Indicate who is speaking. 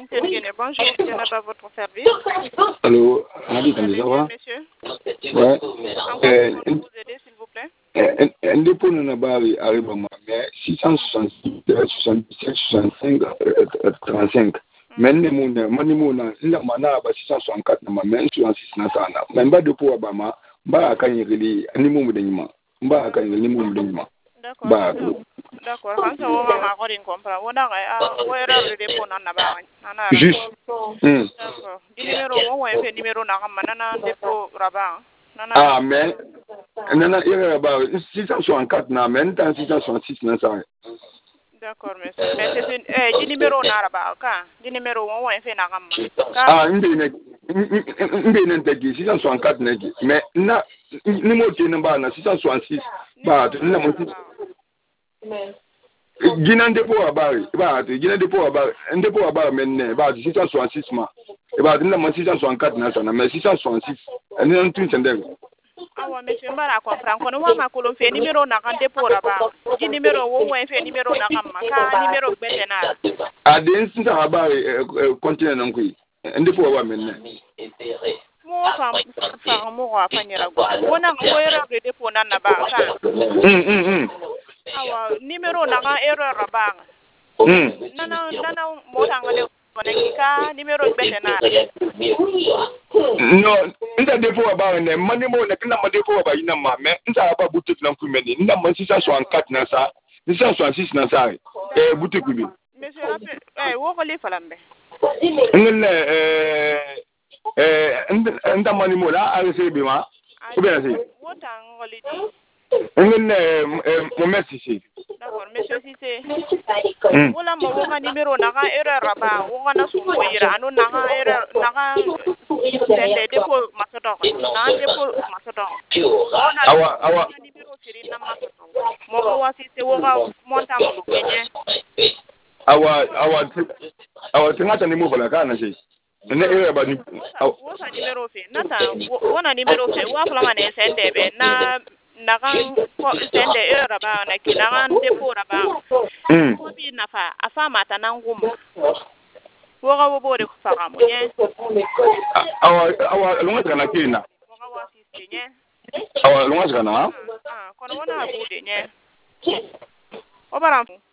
Speaker 1: Bonjour, je n'ai pas votre service.
Speaker 2: Allô, Andy, ça va?
Speaker 1: Monsieur.
Speaker 2: Ouais.
Speaker 1: Vous aider, s'il vous plaît.
Speaker 2: Un dépôt n'a pas arrivé, mais 666, 77, 65, 35. Mais ne mona, mani mona, la mana ba 664 na mais sur 6 na sana. Mais ba dépôt ba ma, ba kan yiri animum de nyima. Ba kan yiri animum de nyima. Ba.
Speaker 1: D'accord, quand ça on va encore une comprendre. On a erreur de dépôt na ba.
Speaker 2: Juste.
Speaker 1: D'accord. Du numéro on va faire numéro na manana dépôt rabat.
Speaker 2: Ah mais nana erreur ba 664 na mais 666 na sana.
Speaker 1: D'accord, monsieur. Mais c'est du numéro na rabat ka. Du numéro on va faire na gamma.
Speaker 2: Ah, ndene 664 negi. Mais na numéro qui n'est pas na 666 ba na mo Gina dépôt abari ba gina dépôt abari dépôt abari men ba 666 ma ba na mo 664 na sana mais 666 and then tout sendem.
Speaker 1: Ah ouais, monsieur Mbara comprend. Quand on va colon fait numéro na kan dépôt rabat. Du numéro on va faire numéro na gamma ka numéro betena.
Speaker 2: Ah den sinta abari continue non kui. Dépôt abari men.
Speaker 1: Mo fa mo wa fanyira go. Wona go erreur de dépôt na ba ka. Awa numéro na ga erreur rabang. Nana mo tanga de konekika numéro betena.
Speaker 2: No, nda dépôt abari ne mani mo na kina ma dépôt abari na ma mais nda ba boutique na kumeni. Nda ma 664 na sa, 666 na sa. Boutique bi.
Speaker 1: Monsieur rappel wo ko li falambe.
Speaker 2: Ngene nda mani mo la RCB ma. Ou bien c'est.
Speaker 1: Wo tanga li di.
Speaker 2: Ngene mo merci si.
Speaker 1: D'accord, monsieur Cissé. Wala mo wo numéro na ga erreur raba, wo na so mo ira anu na ga erreur na ga sende dépôt masoto. Na dépôt masoto.
Speaker 2: Awa
Speaker 1: numéro firi na masoto. Mo ko wa Cissé wo ga monta mo kenye.
Speaker 2: Awa tingata ni mo bala kana si. Ne erreur ba ni.
Speaker 1: Wo sa numéro fe. Nata wo na numéro fe. Wo afla mane sende be na nagan sende erreur ba na kinagan dépôt raba. Ko bi nafa afa mata nangum. Wo ga wo bore ko fara mo nye.
Speaker 2: Awa longa kana kina.
Speaker 1: Wo ga wa Cissé nye.
Speaker 2: Awa longa kana.
Speaker 1: Kono wona bude nye. O baram